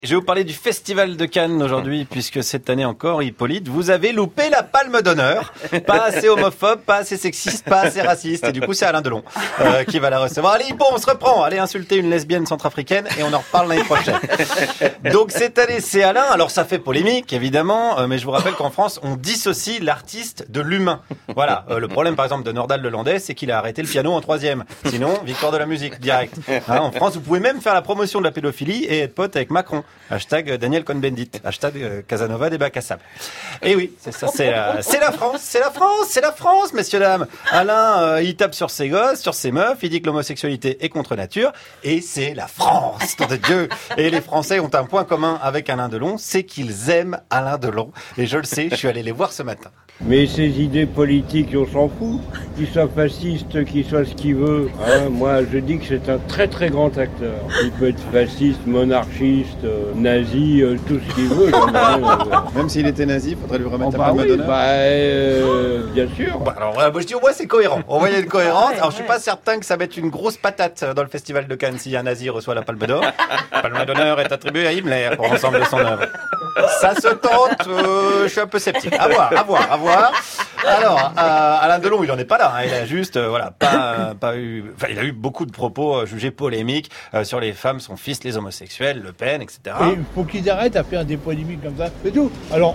Je vais vous parler du Festival de Cannes aujourd'hui, puisque cette année encore, Hippolyte, vous avez loupé la palme d'honneur. Pas assez homophobe, pas assez sexiste, pas assez raciste. Et du coup, c'est Alain Delon qui va la recevoir. Allez, Hippo, on se reprend. Allez insulter une lesbienne centrafricaine et on en reparle l'année prochaine. Donc cette année, c'est Alain. Alors ça fait polémique, évidemment, mais je vous rappelle qu'en France, on dissocie l'artiste de l'humain. Voilà. Le problème, par exemple, de Nordal Lelandais, c'est qu'il a arrêté le piano en 3e. Sinon, victoire de la musique, direct. Hein, en France, vous pouvez même faire la promotion de la pédophilie et être pote avec Macron. Hashtag Daniel Cohn-Bendit. Hashtag Casanova des bacs à sable. Et oui, c'est ça, c'est la France, c'est la France, c'est la France, messieurs, dames. Alain, il tape sur ses gosses, sur ses meufs, il dit que l'homosexualité est contre nature, et c'est la France, nom de Dieu. Et les Français ont un point commun avec Alain Delon, c'est qu'ils aiment Alain Delon. Et je le sais, je suis allé les voir ce matin. Mais ces idées politiques, on s'en fout. Qu'il soit fasciste, qu'il soit ce qu'il veut. Hein, moi, je dis que c'est un très très grand acteur. Il peut être fasciste, monarchiste, nazi, tout ce qu'il veut. Même s'il était nazi, il faudrait lui remettre la palme oui, d'honneur. bien sûr. Bah, alors, moi, je dis, au moins, c'est cohérent. On voyait une cohérence. Alors, je suis pas certain que ça va être une grosse patate dans le Festival de Cannes si un nazi reçoit la palme d'or. La palme d'honneur est attribuée à Himmler pour l'ensemble de son œuvre. Ça se tente, je suis un peu sceptique. À voir. Alors, Alain Delon, il en est pas là. Hein. Il a juste, pas eu. Enfin, il a eu beaucoup de propos jugés polémiques sur les femmes, son fils, les homosexuels, Le Pen, etc. Et il faut qu'ils arrêtent à faire des polémiques comme ça. C'est tout. Alors,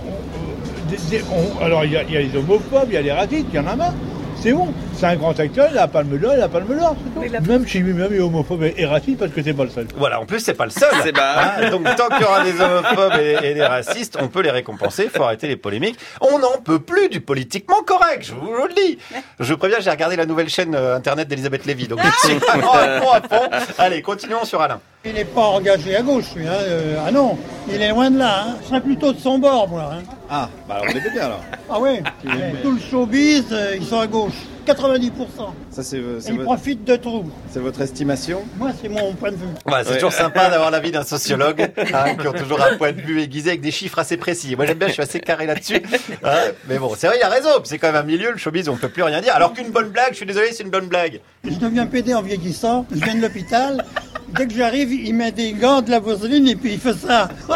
il y a les homophobes, il y a les racistes, il y en a marre. C'est bon, c'est un grand acteur, il a la palme d'or, c'est tout. Même chez lui-même, il est homophobe et raciste parce que c'est pas le seul. Voilà, en plus, c'est pas le seul. Hein, donc, tant qu'il y aura des homophobes et des racistes, on peut les récompenser, il faut arrêter les polémiques. On n'en peut plus du politiquement correct, je vous le dis. Je vous préviens, j'ai regardé la nouvelle chaîne internet d'Elisabeth Lévy, donc je suis vraiment à fond. Allez, continuons sur Alain. Il n'est pas engagé à gauche, lui. Ah non, il est loin de là. Hein. Je serais plutôt de son bord, moi. Hein. Ah, bah alors on était bien alors. Ah oui, tout le showbiz, ils sont à gauche. 90%. Ça, ils profitent de tout. C'est votre estimation? Moi, c'est mon point de vue. Ouais, c'est toujours sympa d'avoir l'avis d'un sociologue qui ont toujours un point de vue aiguisé avec des chiffres assez précis. Moi, j'aime bien, je suis assez carré là-dessus. Mais bon, c'est vrai, il a raison. C'est quand même un milieu, le showbiz, on peut plus rien dire. Alors qu'une bonne blague, je suis désolé, c'est une bonne blague. Je deviens pédé en vieillissant. Je viens de l'hôpital. Dès que j'arrive, il met des gants, de la vaseline et puis il fait ça. Eh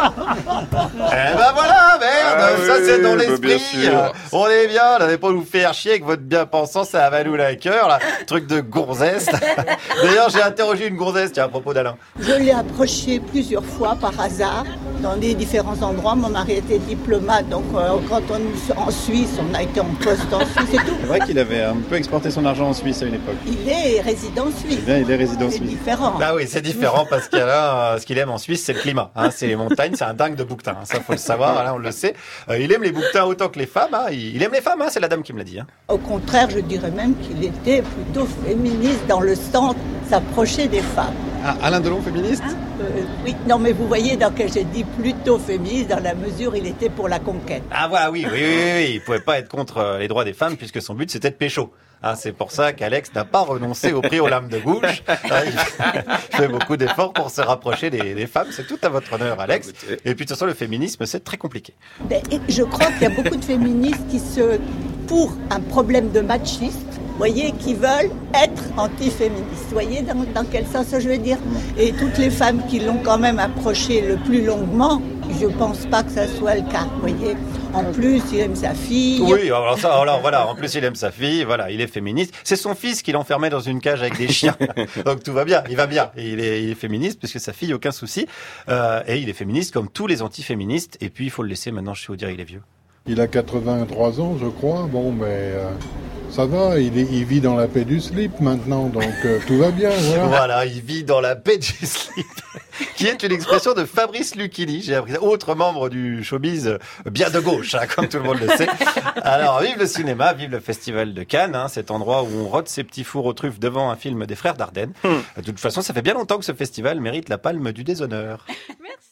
ben voilà, merde, ça c'est dans l'esprit. On est bien, n'allez pas vous faire chier avec votre bien-pensant, ça va nous la cœur, là. Truc de gonzesse. D'ailleurs, j'ai interrogé une gonzesse, tiens, à propos d'Alain. Je l'ai approché plusieurs fois par hasard, dans des différents endroits. Mon mari était diplomate, donc quand on est en Suisse, on a été en poste en Suisse et tout. C'est vrai qu'il avait un peu exporté son argent en Suisse à une époque. Il est résident suisse. Eh bien, il est résident suisse. C'est différent. Ah oui, c'est différent parce qu'Alain, ce qu'il aime en Suisse, c'est le climat. Hein, c'est les montagnes, c'est un dingue de bouquetins. Hein, ça, faut le savoir, Alain, on le sait. Il aime les bouquetins autant que les femmes. Hein, il aime les femmes, hein, c'est la dame qui me l'a dit. Hein. Au contraire, je dirais même qu'il était plutôt féministe dans le sens s'approcher des femmes. Ah, Alain Delon, féministe? Oui, non, mais vous voyez, donc j'ai dit plutôt féministe dans la mesure où il était pour la conquête. Ah voilà, oui, il pouvait pas être contre les droits des femmes puisque son but c'était de pécho. Hein, c'est pour ça qu'Alex n'a pas renoncé au prix aux lames de bouche. Il fait beaucoup d'efforts pour se rapprocher des femmes. C'est tout à votre honneur, Alex. Et puis de toute façon, le féminisme, c'est très compliqué. Je crois qu'il y a beaucoup de féministes qui pour un problème de machisme, vous voyez, qui veulent être anti-féministes. Vous voyez dans quel sens je veux dire? Et toutes les femmes qui l'ont quand même approché le plus longuement, je pense pas que ça soit le cas, vous voyez. En plus, il aime sa fille. Oui, alors voilà, en plus il aime sa fille, voilà, il est féministe. C'est son fils qui l'enfermait dans une cage avec des chiens. Donc tout va bien, il va bien. Il est féministe puisque sa fille, aucun souci. Et il est féministe comme tous les anti-féministes. Et puis il faut le laisser maintenant, je sais vous dire, il est vieux. Il a 83 ans, je crois. Bon, mais ça va, il vit dans la paix du slip maintenant, donc tout va bien. Voilà, il vit dans la paix du slip, qui est une expression de Fabrice Lucchini, j'ai appris, autre membre du showbiz bien de gauche, hein, comme tout le monde le sait. Alors, vive le cinéma, vive le Festival de Cannes, hein, cet endroit où on rote ses petits fours aux truffes devant un film des frères Dardenne. De toute façon, ça fait bien longtemps que ce festival mérite la palme du déshonneur. Merci.